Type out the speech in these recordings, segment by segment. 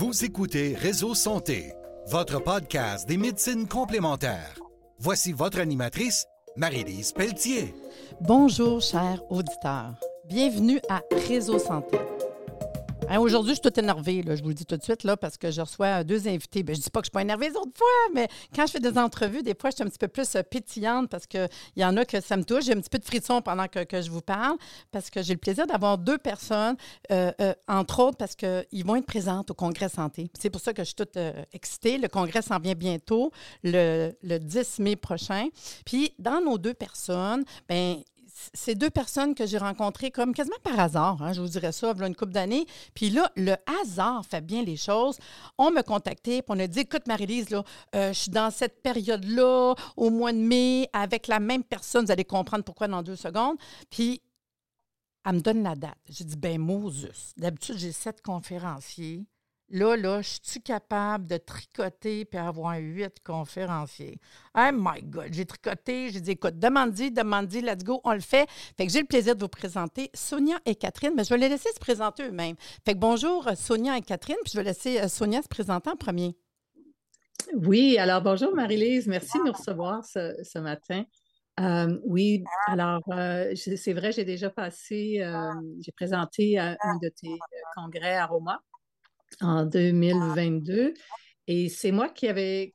Vous écoutez Réseau Santé, votre podcast des médecines complémentaires. Voici votre animatrice, Marie-Lise Pelletier. Bonjour, chers auditeurs. Bienvenue à Réseau Santé. Aujourd'hui, je suis toute énervée, là, je vous le dis tout de suite, là, parce que je reçois deux invités. Je ne dis pas que je ne suis pas énervée les autres fois, mais quand je fais des entrevues, des fois, je suis un petit peu plus pétillante parce qu'il y en a que ça me touche. J'ai un petit peu de frisson pendant que je vous parle parce que j'ai le plaisir d'avoir deux personnes, entre autres parce qu'ils vont être présentes au Congrès Santé. C'est pour ça que je suis toute excitée. Le Congrès s'en vient bientôt, le 10 mai prochain. Puis, dans nos deux personnes, c'est deux personnes que j'ai rencontrées comme quasiment par hasard, je vous dirais ça, il y a une couple d'années. Puis là, le hasard fait bien les choses. On m'a contacté, puis on a dit, écoute Marie-Lise, là, je suis dans cette période-là, au mois de mai, avec la même personne, vous allez comprendre pourquoi dans 2 secondes. Puis, elle me donne la date. J'ai dit, Moses, d'habitude, j'ai 7 conférenciers. Là, je suis capable de tricoter puis avoir 8 conférenciers. Oh my God! J'ai tricoté, j'ai dit, écoute, demande-y, let's go, on le fait. Fait que j'ai le plaisir de vous présenter Sonia et Catherine, mais je vais les laisser se présenter eux-mêmes. Fait que bonjour Sonia et Catherine, puis je vais laisser Sonia se présenter en premier. Oui, alors bonjour Marie-Lise, merci de nous recevoir ce matin. Oui, alors c'est vrai, j'ai déjà passé, j'ai présenté à un de tes congrès à Roma en 2022. Et c'est moi qui ai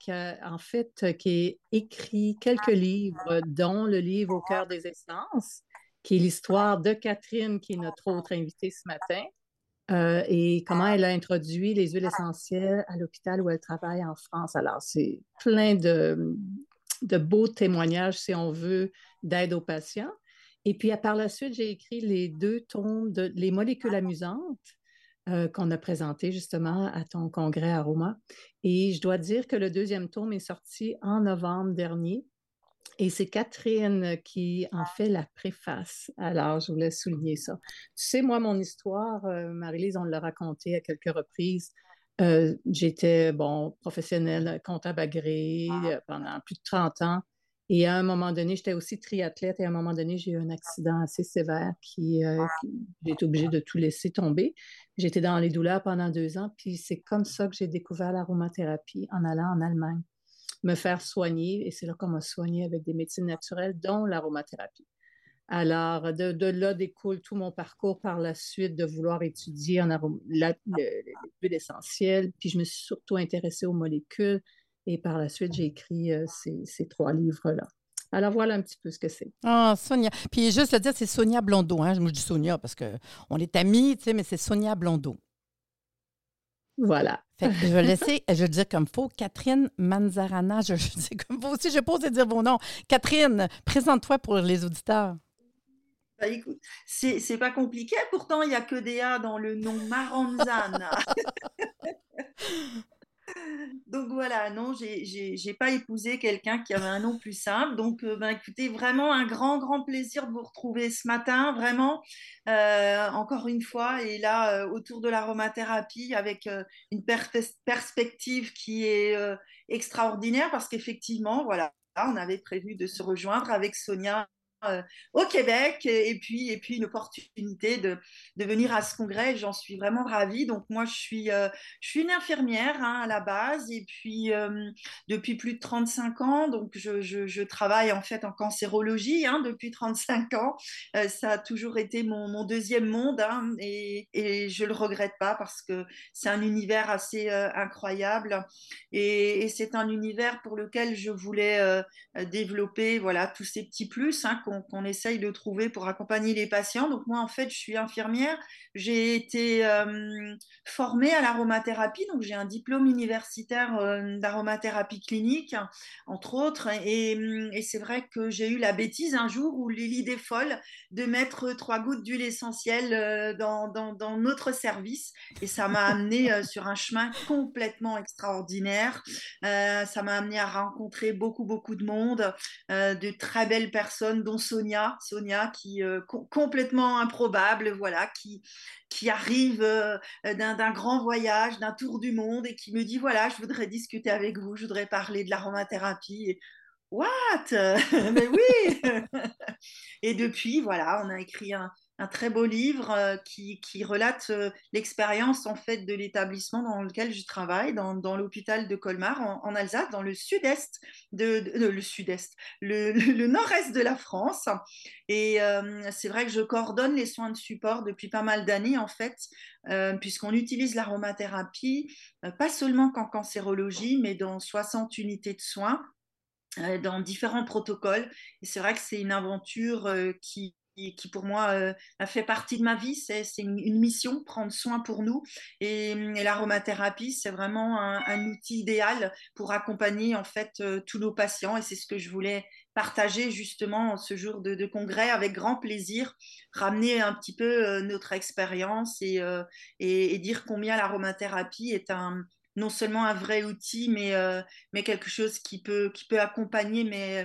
écrit quelques livres, dont le livre Au cœur des essences, qui est l'histoire de Catherine, qui est notre autre invitée ce matin, et comment elle a introduit les huiles essentielles à l'hôpital où elle travaille en France. Alors, c'est plein de beaux témoignages, si on veut, d'aide aux patients. Et puis, par la suite, j'ai écrit les 2 tomes de Les molécules amusantes, qu'on a présenté justement à ton congrès à Roma. Et je dois dire que le 2e tome est sorti en novembre dernier. Et c'est Catherine qui en fait la préface. Alors, je voulais souligner ça. Tu sais, moi, mon histoire, Marie-Lise, on l'a racontée à quelques reprises. J'étais, professionnelle comptable agréée pendant plus de 30 ans. Et à un moment donné, j'étais aussi triathlète et à un moment donné, j'ai eu un accident assez sévère j'ai été obligée de tout laisser tomber. J'étais dans les douleurs pendant 2 ans, puis c'est comme ça que j'ai découvert l'aromathérapie en allant en Allemagne me faire soigner, et c'est là qu'on m'a soigné avec des médecines naturelles, dont l'aromathérapie. Alors, de là découle tout mon parcours par la suite de vouloir étudier l'huile essentielle, puis je me suis surtout intéressée aux molécules, et par la suite, j'ai écrit ces 3 livres-là. Alors, voilà un petit peu ce que c'est. Ah, Sonia. Puis juste le dire, c'est Sonia Blondeau. Moi, je dis Sonia parce qu'on est amis, mais c'est Sonia Blondeau. Voilà. Fait que je vais laisser, je vais le dire comme il faut, Catherine Manzarana, je dis comme vous aussi, je pose et dire vos noms. Catherine, présente-toi pour les auditeurs. Écoute, c'est pas compliqué, pourtant il n'y a que des A dans le nom Maranzana. Donc voilà, non, j'ai pas épousé quelqu'un qui avait un nom plus simple. Donc, écoutez, vraiment un grand plaisir de vous retrouver ce matin, vraiment, encore une fois, et là, autour de l'aromathérapie, avec une perspective qui est extraordinaire, parce qu'effectivement, voilà, on avait prévu de se rejoindre avec Sonia au Québec et puis une opportunité de venir à ce congrès. J'en suis vraiment ravie. Donc moi, je suis une infirmière à la base et puis depuis plus de 35 ans, donc je travaille en fait en cancérologie depuis 35 ans. Ça a toujours été mon deuxième monde et je le regrette pas parce que c'est un univers assez incroyable et c'est un univers pour lequel je voulais développer voilà, tous ces petits plus qu'on essaye de trouver pour accompagner les patients. Donc moi, en fait, je suis infirmière. J'ai été formée à l'aromathérapie, donc j'ai un diplôme universitaire d'aromathérapie clinique, entre autres. Et c'est vrai que j'ai eu la bêtise un jour où l'idée folle de mettre 3 gouttes d'huile essentielle dans notre service. Et ça m'a amenée sur un chemin complètement extraordinaire. Ça m'a amenée à rencontrer beaucoup de monde, de très belles personnes, dont Sonia qui complètement improbable, voilà, qui arrive d'un grand voyage, d'un tour du monde et qui me dit voilà, je voudrais discuter avec vous, je voudrais parler de l'aromathérapie. Et, what? Mais oui. Et depuis, voilà, on a écrit un très beau livre qui relate l'expérience en fait de l'établissement dans lequel je travaille, dans l'hôpital de Colmar en Alsace, dans le sud-est le sud-est, le nord-est de la France. Et c'est vrai que je coordonne les soins de support depuis pas mal d'années en fait, puisqu'on utilise l'aromathérapie pas seulement qu'en cancérologie, mais dans 60 unités de soins dans différents protocoles. Et c'est vrai que c'est une aventure qui pour moi a fait partie de ma vie. C'est une mission, prendre soin pour nous. Et l'aromathérapie, c'est vraiment un outil idéal pour accompagner en fait tous nos patients. Et c'est ce que je voulais partager justement ce jour de congrès avec grand plaisir, ramener un petit peu notre expérience et dire combien l'aromathérapie est non seulement un vrai outil, mais quelque chose qui peut accompagner,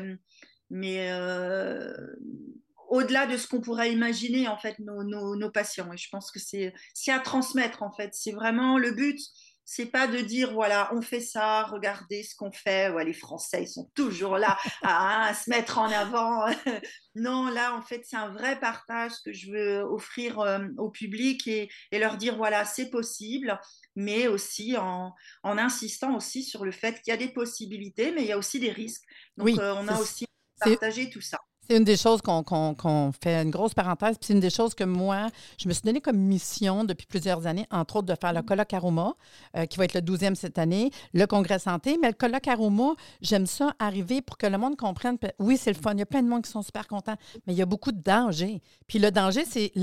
mais au-delà de ce qu'on pourrait imaginer, en fait, nos patients. Et je pense que c'est à transmettre, en fait. C'est vraiment le but. C'est pas de dire, voilà, on fait ça, regardez ce qu'on fait. Ouais, les Français, ils sont toujours là à se mettre en avant. Non, là, en fait, c'est un vrai partage que je veux offrir au public et leur dire, voilà, c'est possible, mais aussi en insistant aussi sur le fait qu'il y a des possibilités, mais il y a aussi des risques. Donc, Oui, on a aussi c'est partagé tout ça. c'est une des choses qu'on fait une grosse parenthèse. Puis c'est une des choses que moi, je me suis donné comme mission depuis plusieurs années, entre autres de faire le colloque Aroma, qui va être le 12e cette année, le congrès santé. Mais le colloque Aroma, j'aime ça arriver pour que le monde comprenne. Oui, c'est le fun. Il y a plein de monde qui sont super contents, mais il y a beaucoup de dangers. Puis le danger, c'est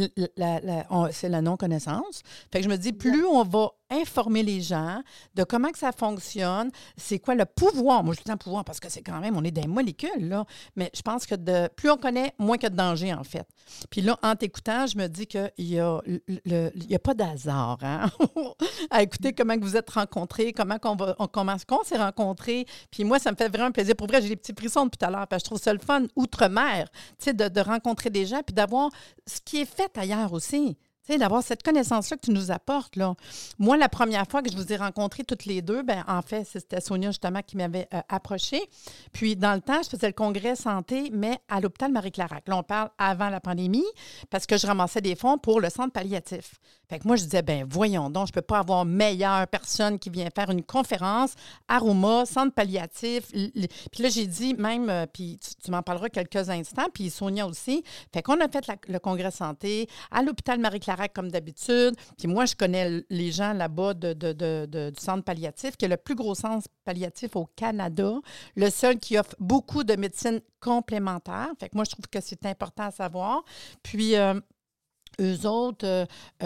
c'est la non-connaissance. Fait que je me dis, plus on va informer les gens de comment que ça fonctionne, c'est quoi le pouvoir. Moi, je dis un pouvoir parce que c'est quand même, on est des molécules, là. Mais je pense que plus on connaît, moins qu'il y a de danger, en fait. Puis là, en t'écoutant, je me dis qu'il y a, il y a pas d'hasard, hein? À écouter comment que vous êtes rencontrés, comment qu'on s'est rencontrés. Puis moi, ça me fait vraiment plaisir. Pour vrai, j'ai des petits frissons depuis tout à l'heure, parce que je trouve ça le fun, outre-mer, tu sais, de rencontrer des gens, puis d'avoir ce qui est fait ailleurs aussi. Tu sais, d'avoir cette connaissance-là que tu nous apportes, là. Moi, la première fois que je vous ai rencontrés toutes les deux, ben en fait, c'était Sonia, justement, qui m'avait approchée. Puis, dans le temps, je faisais le congrès santé, mais à l'hôpital Marie-Clarac. Là, on parle avant la pandémie, parce que je ramassais des fonds pour le centre palliatif. Fait que moi, je disais, ben voyons donc, je ne peux pas avoir meilleure personne qui vient faire une conférence, Aroma, centre palliatif. Puis là, j'ai dit même, puis tu m'en parleras quelques instants, puis Sonia aussi. Fait qu'on a fait le congrès santé à l'hôpital Marie-Clarac, comme d'habitude. Puis moi, je connais les gens là-bas du centre palliatif, qui est le plus gros centre palliatif au Canada, le seul qui offre beaucoup de médecine complémentaire. Fait que moi, je trouve que c'est important à savoir. Puis, eux autres,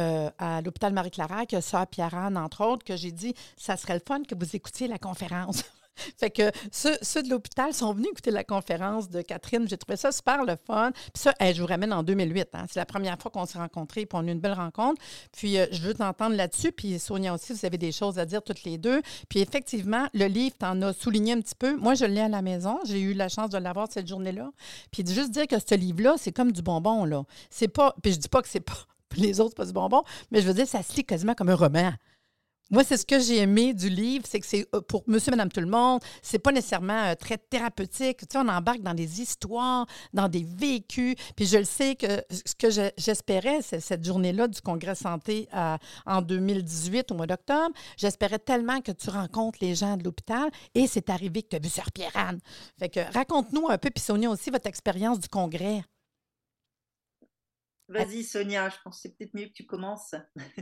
à l'hôpital Marie-Clarac, Sœur Pierre-Anne, entre autres, que j'ai dit, ça serait le fun que vous écoutiez la conférence. Fait que ceux de l'hôpital sont venus écouter la conférence de Catherine. J'ai trouvé ça super le fun. Puis ça, je vous ramène en 2008. Hein. C'est la première fois qu'on s'est rencontrés, puis on a eu une belle rencontre. Puis je veux t'entendre là-dessus. Puis Sonia aussi, vous avez des choses à dire toutes les deux. Puis effectivement, le livre, t'en as souligné un petit peu. Moi, je l'ai à la maison. J'ai eu la chance de l'avoir cette journée-là. Puis juste dire que ce livre-là, c'est comme du bonbon, là. C'est pas... Puis je dis pas que c'est pas... Les autres, c'est pas du bonbon, mais je veux dire, ça se lit quasiment comme un roman. Moi, c'est ce que j'ai aimé du livre, c'est que c'est pour monsieur, madame, tout le monde. C'est pas nécessairement très thérapeutique. Tu sais, on embarque dans des histoires, dans des vécus. Puis je le sais que ce que j'espérais, c'est cette journée-là du Congrès santé en 2018, au mois d'octobre. J'espérais tellement que tu rencontres les gens de l'hôpital et c'est arrivé que tu as vu Sœur Pierre-Anne. Fait que raconte-nous un peu, puis Sonia aussi, votre expérience du congrès. Vas-y, Sonia, je pense que c'est peut-être mieux que tu commences.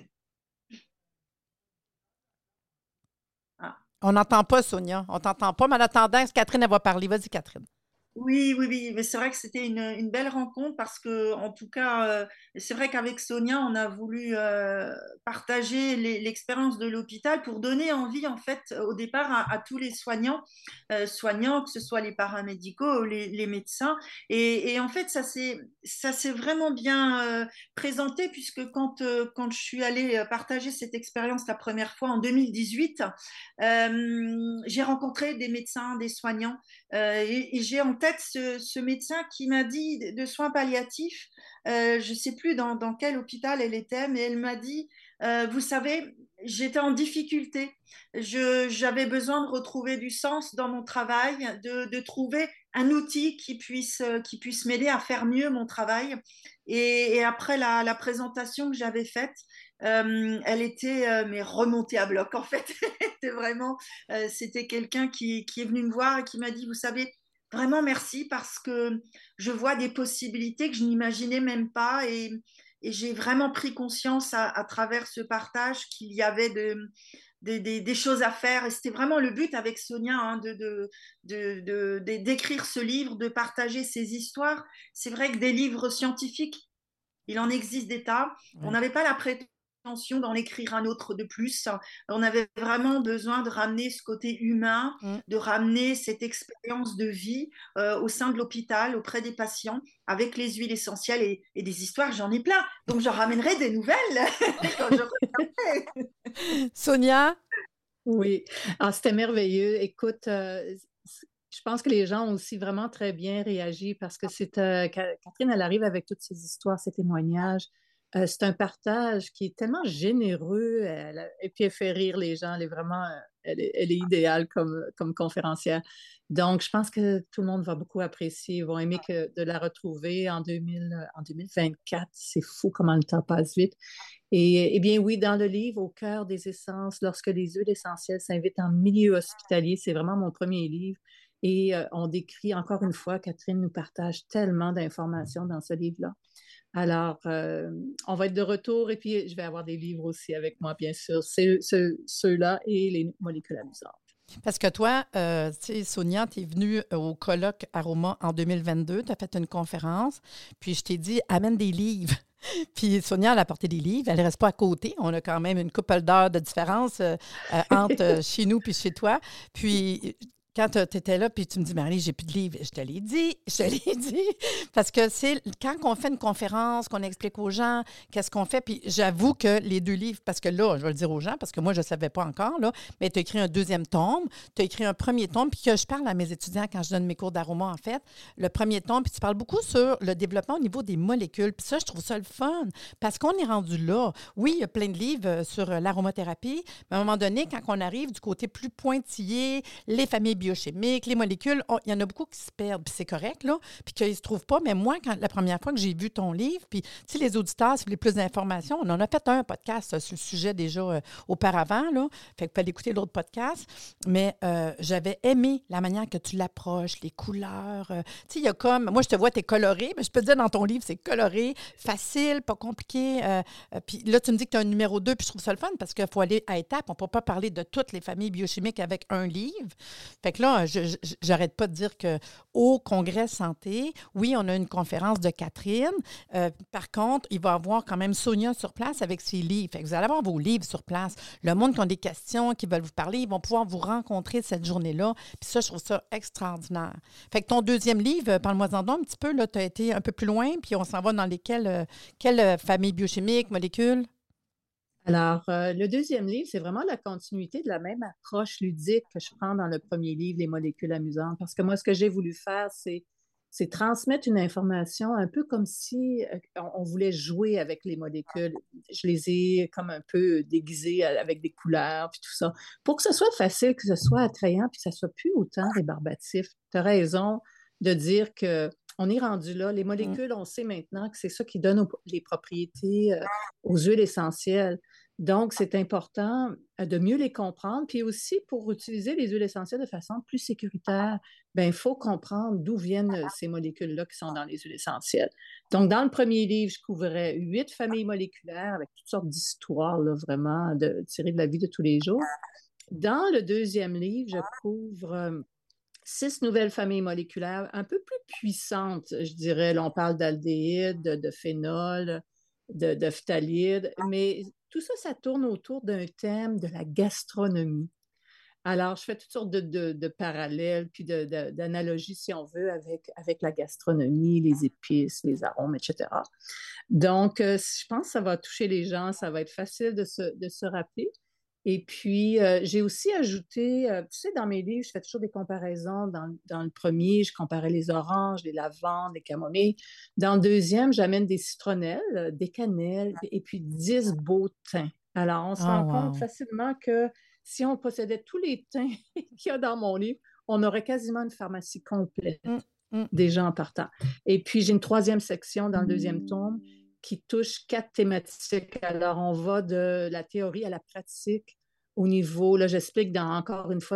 Ah. On n'entend pas, Sonia. On t'entend pas, mais en attendant, Catherine, elle va parler. Vas-y, Catherine. Oui, oui, oui, mais c'est vrai que c'était une belle rencontre parce que, en tout cas, c'est vrai qu'avec Sonia, on a voulu partager l'expérience de l'hôpital pour donner envie, en fait, au départ, à tous les soignants, que ce soit les paramédicaux, les médecins. Et en fait, ça s'est vraiment bien présenté puisque quand je suis allée partager cette expérience la première fois en 2018, j'ai rencontré des médecins, des soignants et j'ai en tête ce médecin qui m'a dit de soins palliatifs, je ne sais plus dans quel hôpital elle était, mais elle m'a dit, vous savez, j'étais en difficulté, j'avais besoin de retrouver du sens dans mon travail, de trouver un outil qui puisse m'aider à faire mieux mon travail. Et après la présentation que j'avais faite, elle était mais remontée à bloc en fait. C'était vraiment, c'était quelqu'un qui est venu me voir et qui m'a dit, vous savez, vraiment merci parce que je vois des possibilités que je n'imaginais même pas et j'ai vraiment pris conscience à travers ce partage qu'il y avait des choses à faire. Et c'était vraiment le but avec Sonia, hein, d'écrire ce livre, de partager ces histoires. C'est vrai que des livres scientifiques, il en existe des tas. On Oui. n'avait pas la prétention d'en écrire un autre de plus. On avait vraiment besoin de ramener ce côté humain, Mm. de ramener cette expérience de vie au sein de l'hôpital, auprès des patients, avec les huiles essentielles et des histoires, j'en ai plein. Donc, j'en ramènerai des nouvelles quand je reviendrai. Sonia? Oui. Ah, c'était merveilleux. Écoute, je pense que les gens ont aussi vraiment très bien réagi parce que Catherine, elle arrive avec toutes ses histoires, ses témoignages. C'est un partage qui est tellement généreux, et puis elle fait rire les gens. Elle est vraiment, elle est idéale comme conférencière. Donc, je pense que tout le monde va beaucoup apprécier. Ils vont aimer de la retrouver en 2024. C'est fou comment le temps passe vite. Eh bien, oui, dans le livre, Au cœur des essences, lorsque les huiles essentielles s'invitent en milieu hospitalier, c'est vraiment mon premier livre. Et on décrit, encore une fois, Catherine nous partage tellement d'informations dans ce livre-là. Alors, on va être de retour et puis je vais avoir des livres aussi avec moi, bien sûr. Ceux-là et les molécules amusantes. Parce que toi, tu sais, Sonia, tu es venue au colloque Aroma en 2022, tu as fait une conférence, puis je t'ai dit, amène des livres. Puis Sonia, elle a apporté des livres, elle ne reste pas à côté. On a quand même une couple d'heures de différence entre chez nous puis chez toi. Puis quand tu étais là, puis tu me dis, Marie, j'ai plus de livres. Je te l'ai dit. Parce que c'est quand on fait une conférence, qu'on explique aux gens qu'est-ce qu'on fait. Puis j'avoue que les 2 livres, parce que là, je vais le dire aux gens, parce que moi, je ne savais pas encore, là, mais tu as écrit un 2e tome, tu as écrit un 1er tome, puis que je parle à mes étudiants quand je donne mes cours d'aroma, en fait. Le 1er tome, puis tu parles beaucoup sur le développement au niveau des molécules. Puis ça, je trouve ça le fun, parce qu'on est rendu là. Oui, il y a plein de livres sur l'aromathérapie, mais à un moment donné, quand on arrive du côté plus pointillé, les familles biochimiques, les molécules, il y en a beaucoup qui se perdent, puis c'est correct, là, puis qu'ils ne se trouvent pas. Mais moi, la première fois que j'ai vu ton livre, puis si les auditeurs, si vous voulez plus d'informations, on en a fait un podcast sur le sujet déjà auparavant, là, fait que vous pouvez aller écouter l'autre podcast, mais j'avais aimé la manière que tu l'approches, les couleurs. Tu sais, il y a comme, moi, je te vois, tu es coloré, mais je peux te dire, dans ton livre, c'est coloré, facile, pas compliqué. Puis là, tu me dis que tu as un numéro 2, puis je trouve ça le fun, parce qu'il faut aller à étapes. On ne peut pas parler de toutes les familles biochimiques avec un livre. Fait que là, j'arrête pas de dire qu'au Congrès Santé, oui, on a une conférence de Catherine. Par contre, il va y avoir quand même Sonia sur place avec ses livres. Fait que vous allez avoir vos livres sur place. Le monde qui a des questions, qui veulent vous parler, ils vont pouvoir vous rencontrer cette journée-là. Puis ça, je trouve ça extraordinaire. Fait que ton 2e livre, parle-moi-en donc un petit peu. Tu as été un peu plus loin, puis on s'en va dans quelles familles biochimiques, molécules? Alors, le 2e livre, c'est vraiment la continuité de la même approche ludique que je prends dans le 1er livre, Les molécules amusantes. Parce que moi, ce que j'ai voulu faire, c'est transmettre une information un peu comme si on voulait jouer avec les molécules. Je les ai comme un peu déguisées avec des couleurs, puis tout ça, pour que ce soit facile, que ce soit attrayant, puis que ça soit plus autant rébarbatif. Tu as raison de dire que on est rendu là. Les molécules, on sait maintenant que c'est ça qui donne les propriétés aux huiles essentielles. Donc, c'est important de mieux les comprendre. Puis aussi, pour utiliser les huiles essentielles de façon plus sécuritaire, il faut comprendre d'où viennent ces molécules-là qui sont dans les huiles essentielles. Donc, dans le 1er livre, je couvrais 8 familles moléculaires avec toutes sortes d'histoires, là, vraiment, tirées de la vie de tous les jours. Dans le 2e livre, je couvre 6 nouvelles familles moléculaires un peu plus puissantes, je dirais. Là, on parle d'aldéhyde, de phénol, de phtalide, mais tout ça, ça tourne autour d'un thème de la gastronomie. Alors, je fais toutes sortes de parallèles puis d'analogies, si on veut, avec la gastronomie, les épices, les arômes, etc. Donc, je pense que ça va toucher les gens, ça va être facile de se rappeler. Et puis, j'ai aussi ajouté, tu sais, dans mes livres, je fais toujours des comparaisons. Dans le 1er, je comparais les oranges, les lavandes, les camomilles. Dans le 2e, j'amène des citronnelles, des cannelles et puis 10 beaux thym. Alors, on se rend compte facilement que si on possédait tous les thym qu'il y a dans mon livre, on aurait quasiment une pharmacie complète Mm, mm. déjà en partant. Et puis, j'ai une troisième section dans le deuxième tome qui touche 4 thématiques. Alors, on va de la théorie à la pratique au niveau, là, j'explique encore une fois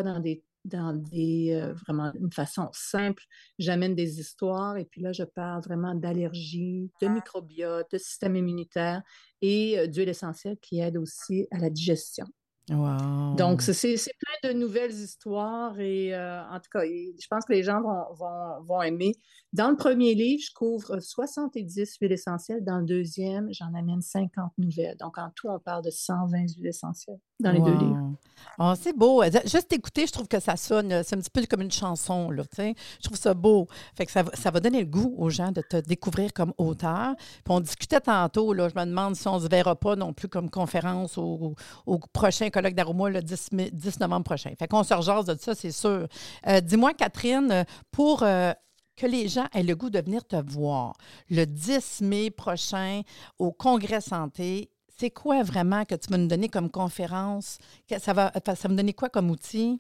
vraiment une façon simple. J'amène des histoires et puis là, je parle vraiment d'allergie, de microbiote, de système immunitaire et d'huile essentielle qui aide aussi à la digestion. Donc, Wow. c'est plein de nouvelles histoires et en tout cas, je pense que les gens vont aimer. Dans le premier livre, je couvre 70 huiles essentielles. Dans le deuxième, j'en amène 50 nouvelles. Donc, en tout, on parle de 120 huiles essentielles dans les 2 livres. Wow. Ah, c'est beau. Juste écouter, je trouve que ça sonne, c'est un petit peu comme une chanson, là, tu sais. Je trouve ça beau. Fait que ça va donner le goût aux gens de te découvrir comme auteur. Puis on discutait tantôt, là, je me demande si on ne se verra pas non plus comme conférence au prochain colloque d'Aroma le 10 novembre prochain. Fait qu'on se rejase de ça, c'est sûr. Dis-moi, Catherine, pour que les gens aient le goût de venir te voir le 10 mai prochain au Congrès Santé, c'est quoi vraiment que tu vas nous donner comme conférence? Ça va me donner quoi comme outil?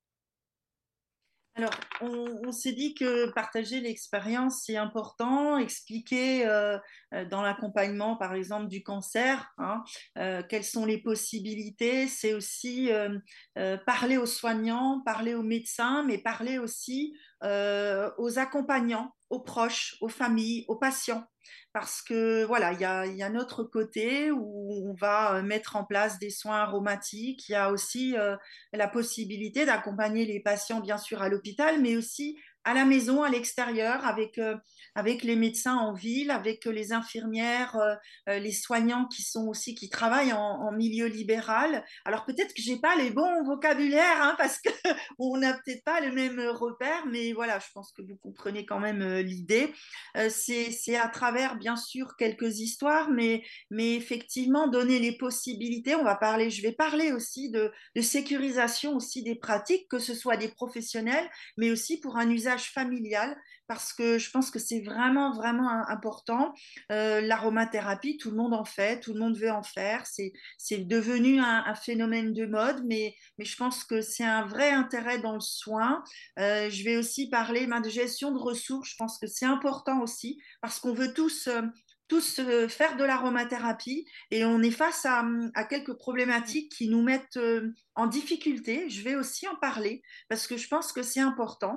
Alors, on s'est dit que partager l'expérience, c'est important, expliquer dans l'accompagnement, par exemple, du cancer, hein, quelles sont les possibilités. C'est aussi parler aux soignants, parler aux médecins, mais parler aussi aux accompagnants, aux proches, aux familles, aux patients. Parce que voilà, il y a notre côté où on va mettre en place des soins aromatiques. Il y a aussi la possibilité d'accompagner les patients, bien sûr, à l'hôpital, mais aussi à la maison, à l'extérieur, avec les médecins en ville, avec les infirmières, les soignants qui travaillent en milieu libéral. Alors peut-être que j'ai pas les bons vocabulaires, hein, parce que on n'a peut-être pas le même repère, mais voilà, je pense que vous comprenez quand même l'idée. C'est à travers, bien sûr, quelques histoires, mais effectivement, donner les possibilités. Je vais parler aussi de sécurisation aussi des pratiques, que ce soit des professionnels, mais aussi pour un usage familial, parce que je pense que c'est vraiment, vraiment important. L'aromathérapie, tout le monde en fait, tout le monde veut en faire. C'est devenu un phénomène de mode, mais je pense que c'est un vrai intérêt dans le soin. Je vais aussi parler de gestion de ressources. Je pense que c'est important aussi parce qu'on veut tous faire de l'aromathérapie et on est face à quelques problématiques qui nous mettent en difficulté. Je vais aussi en parler parce que je pense que c'est important.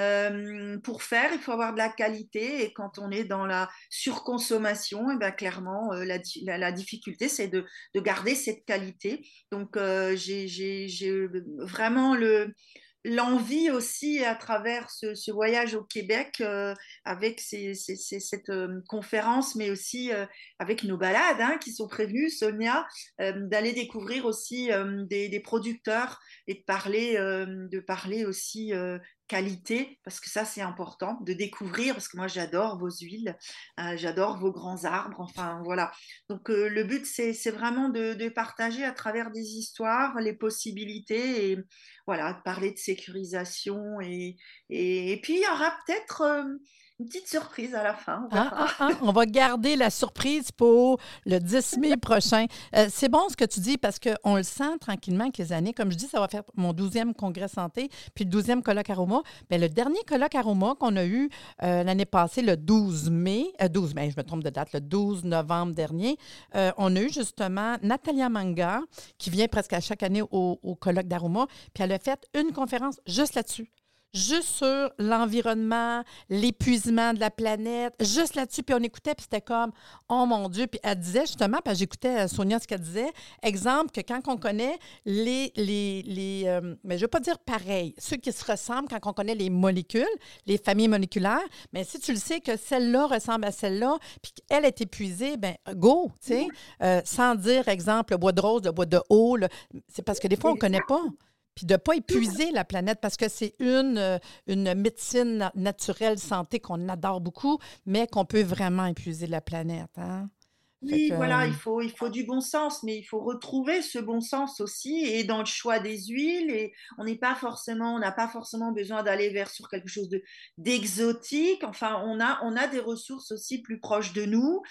Pour faire, il faut avoir de la qualité et quand on est dans la surconsommation, et bien clairement, la difficulté, c'est de garder cette qualité. Donc, j'ai vraiment l'envie aussi à travers ce voyage au Québec avec cette conférence, mais aussi avec nos balades hein, qui sont prévues, Sonia, d'aller découvrir aussi des producteurs et de parler aussi qualité, parce que ça c'est important, de découvrir, parce que moi j'adore vos huiles, j'adore vos grands arbres, enfin voilà. Donc le but c'est vraiment de partager à travers des histoires les possibilités et voilà, parler de sécurisation et puis il y aura peut-être une petite surprise à la fin, on verra. On va garder la surprise pour le 10 mai prochain. C'est bon ce que tu dis parce qu'on le sent tranquillement avec les années. Comme je dis, ça va faire mon 12e congrès santé, puis le 12e colloque Aroma. Bien, le dernier colloque Aroma qu'on a eu l'année passée, le 12 mai, je me trompe de date, le 12 novembre dernier, on a eu justement Natalia Manga qui vient presque à chaque année au colloque d'Aroma, puis elle a fait une conférence juste là-dessus. Juste sur l'environnement, l'épuisement de la planète, juste là-dessus. Puis on écoutait, puis c'était comme, oh mon Dieu. Puis elle disait justement, parce que j'écoutais Sonia ce qu'elle disait, exemple, que quand on connaît mais je ne veux pas dire pareil, ceux qui se ressemblent quand on connaît les molécules, les familles moléculaires, mais si tu le sais que celle-là ressemble à celle-là, puis qu'elle est épuisée, bien, go, tu sais, sans dire, exemple, le bois de rose, le bois de haut, c'est parce que des fois, on ne connaît pas. Puis de ne pas épuiser la planète parce que c'est une médecine naturelle santé qu'on adore beaucoup, mais qu'on peut vraiment épuiser la planète. Hein? Oui, voilà, il faut du bon sens, mais il faut retrouver ce bon sens aussi et dans le choix des huiles. Et on n'a pas forcément besoin d'aller sur quelque chose d'exotique. Enfin, on a des ressources aussi plus proches de nous.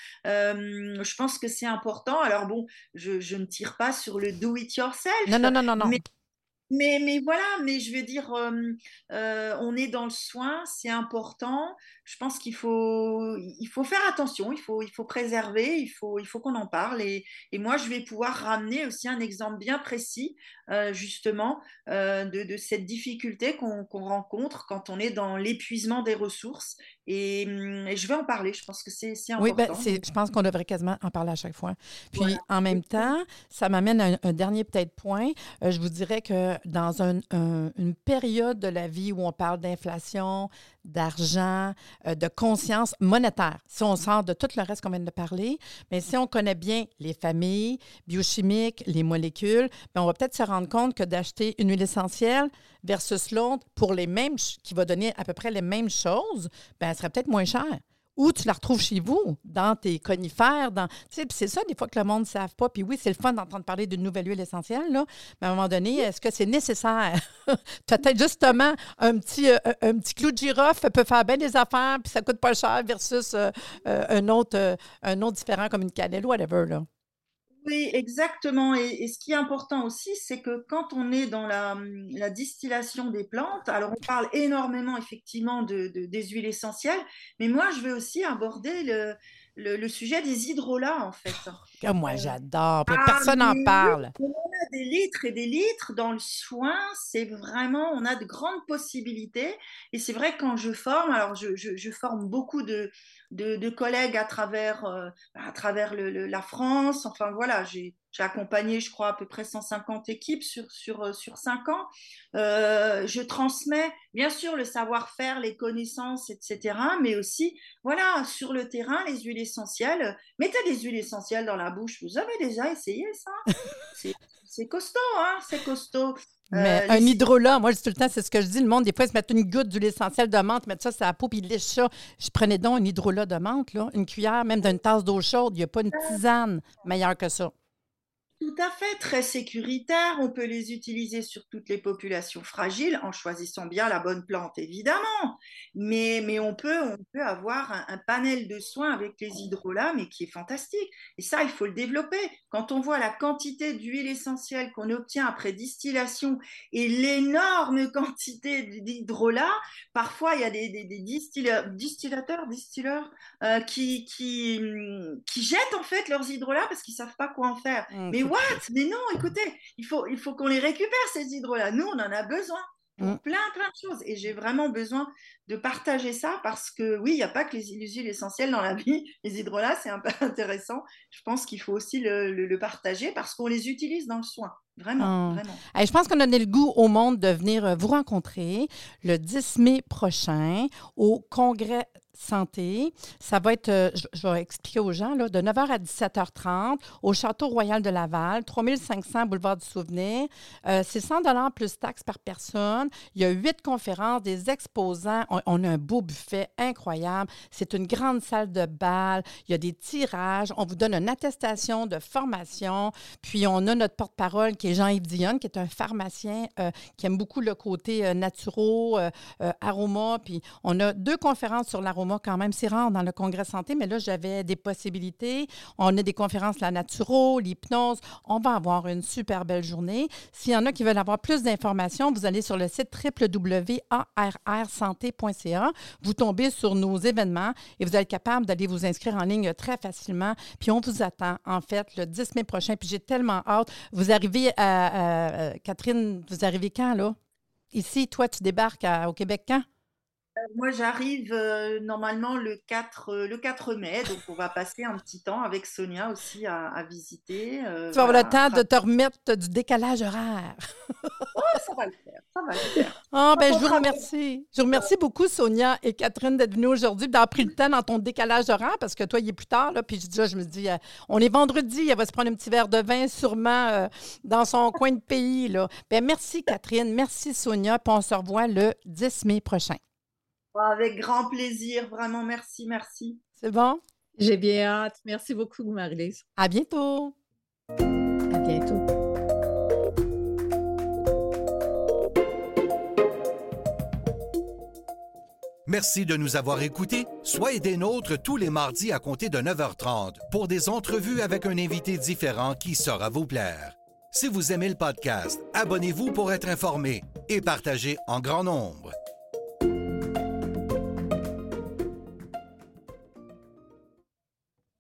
Je pense que c'est important. Alors bon, je ne tire pas sur le do it yourself, Non. Mais voilà, mais je veux dire, on est dans le soin, c'est important. Je pense il faut faire attention, il faut préserver, il faut qu'on en parle. Et moi, je vais pouvoir ramener aussi un exemple bien précis, justement, de cette difficulté qu'on rencontre quand on est dans l'épuisement des ressources. Et je vais en parler, je pense que c'est Oui, important. je pense qu'on devrait quasiment en parler à chaque fois. Puis, Voilà. en même temps, ça m'amène à un dernier peut-être point. Je vous dirais que dans une période de la vie où on parle d'inflation, d'argent, de conscience monétaire, si on sort de tout le reste qu'on vient de parler, mais si on connaît bien les familles biochimiques, les molécules, bien, on va peut-être se rendre compte que d'acheter une huile essentielle versus l'autre pour les mêmes, qui va donner à peu près les mêmes choses, bien, elle serait peut-être moins chère. Ou tu la retrouves chez vous, dans tes conifères. Tu sais, puis c'est ça, des fois, que le monde ne savent pas. Puis oui, c'est le fun d'entendre parler d'une nouvelle huile essentielle, là. Mais à un moment donné, est-ce que c'est nécessaire? Peut-être justement, un petit clou de girofle peut faire bien des affaires, puis ça ne coûte pas cher versus un autre différent comme une cannelle ou whatever, là. Oui, exactement. Et ce qui est important aussi, c'est que quand on est dans la distillation des plantes, alors on parle énormément effectivement des huiles essentielles, mais moi je vais aussi aborder le sujet des hydrolats en fait. Ah, moi, j'adore. Puis Ah, personne n'en mais parle. on a des litres et des litres dans le soin, c'est vraiment, on a de grandes possibilités. Et c'est vrai que quand je forme, alors je forme beaucoup de collègues à travers la France. Enfin voilà, j'ai accompagné, je crois, à peu près 150 équipes sur 5 ans. Je transmets, bien sûr, le savoir-faire, les connaissances, etc. Mais aussi, voilà, sur le terrain, les huiles essentielles. Mettez des huiles essentielles dans la bouche. Vous avez déjà essayé ça? C'est c'est costaud, hein? C'est costaud. Mais un hydrolat, moi, je dis tout le temps, c'est ce que je dis. Le monde, des fois, ils se mettent une goutte d'huile essentielle de menthe, mettent ça sur la peau, puis ils lèchent ça. Je prenais donc un hydrolat de menthe, là, une cuillère, même d'une tasse d'eau chaude. Il n'y a pas une tisane meilleure que ça. Tout à fait, très sécuritaire. On peut les utiliser sur toutes les populations fragiles en choisissant bien la bonne plante, évidemment. Mais on peut avoir un panel de soins avec les hydrolats, mais qui est fantastique. Et ça, il faut le développer. Quand on voit la quantité d'huile essentielle qu'on obtient après distillation et l'énorme quantité d'hydrolats, parfois il y a des distilleurs qui jettent en fait leurs hydrolats parce qu'ils ne savent pas quoi en faire. Mais what? Mais non, écoutez, il faut qu'on les récupère, ces hydrolats. Nous, on en a besoin pour plein de choses. Et j'ai vraiment besoin de partager ça parce que, oui, il n'y a pas que les huiles essentielles dans la vie. Les hydrolats, c'est un peu intéressant. Je pense qu'il faut aussi le partager parce qu'on les utilise dans le soin. Vraiment, vraiment. Hey, je pense qu'on a donné le goût au monde de venir vous rencontrer le 10 mai prochain au Congrès Santé. Ça va être, je vais expliquer aux gens, là, de 9h à 17h30 au Château Royal de Laval, 3500 Boulevard du Souvenir. C'est 100 $ plus taxes par personne. Il y a 8 conférences, des exposants. On a un beau buffet incroyable. C'est une grande salle de bal. Il y a des tirages. On vous donne une attestation de formation. Puis, on a notre porte-parole qui est Jean-Yves Dionne, qui est un pharmacien qui aime beaucoup le côté naturo, aroma. Puis, on a 2 conférences sur l'aroma quand même. C'est rare dans le Congrès Santé, mais là, j'avais des possibilités. On a des conférences, la naturo, l'hypnose. On va avoir une super belle journée. S'il y en a qui veulent avoir plus d'informations, vous allez sur le site www.arrsanté.ca. Vous tombez sur nos événements et vous êtes capable d'aller vous inscrire en ligne très facilement. Puis, on vous attend, en fait, le 10 mai prochain. Puis, j'ai tellement hâte. Vous arrivez Catherine, vous arrivez quand, là? Ici, toi, tu débarques au Québec quand? Moi, j'arrive normalement le 4 mai, donc on va passer un petit temps avec Sonia aussi à visiter. Tu vas avoir le temps de te remettre du décalage horaire. Oh, ça va le faire, ça va le faire. Ah, ben, je vous remercie. Je vous remercie beaucoup, Sonia et Catherine, d'être venues aujourd'hui, d'avoir pris le temps dans ton décalage horaire, parce que toi, il est plus tard, là, puis je me dis, on est vendredi, elle va se prendre un petit verre de vin, sûrement, dans son coin de pays, là. Ben, merci, Catherine, merci, Sonia, puis on se revoit le 10 mai prochain. Avec grand plaisir, vraiment, merci, merci. C'est bon? J'ai bien hâte. Merci beaucoup, Marie-Lise. À bientôt. À bientôt. Merci de nous avoir écoutés. Soyez des nôtres tous les mardis à compter de 9h30 pour des entrevues avec un invité différent qui saura vous plaire. Si vous aimez le podcast, abonnez-vous pour être informé et partagez en grand nombre.